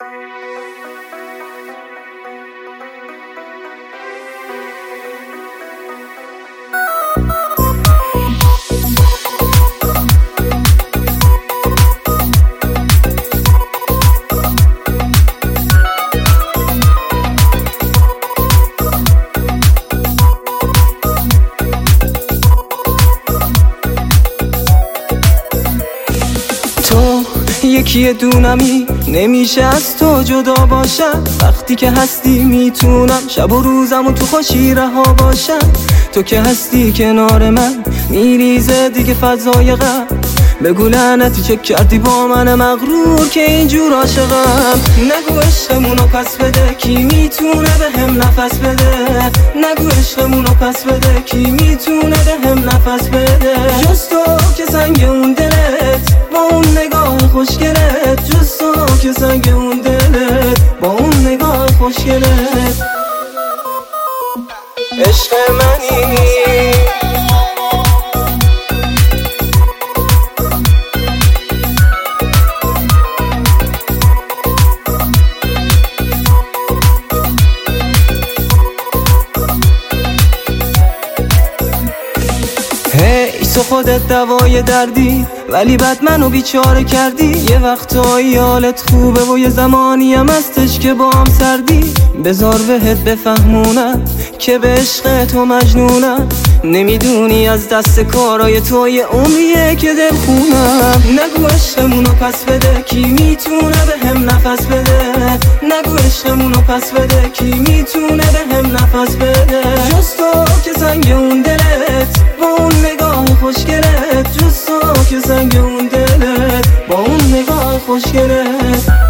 یکی دونمی نمیشه از تو جدا باشم. وقتی که هستی میتونم شب و روزم و تو خوشی رها باشم. تو که هستی کنار من میریزه دیگه فضای غم. بگو لعنتی چه کردی با من مغرور که اینجور عاشقم. نگو عشقمونو پس بده کی میتونه به هم نفس بده. نگو عشقمونو پس بده کی میتونه به هم نفس بده. جز تو که سنگ اون دلت با اون نگاه خوشگلت. جز تو که سنگ اون دلت با اون نگاه خوشگلت. عشق منی تو خودت دوای دردی ولی بعد منو بیچاره کردی. یه وقتایی حالت خوبه و یه زمانی هم هستش که با هم سردی. بذار بهت بفهمونم که به عشق تو مجنونم. نمیدونی از دست کارای تو یه عمریه که دل خونم. نگو عشقمونو پس بده کی میتونه به هم نفس بده. نگو عشقمونو پس بده کی میتونه به هم نفس بده. جز تو که سنگ اون دلت با اون نگاه خوشگلت. جز تو که سنگ اون دلت با اون نگاه خوشگلت.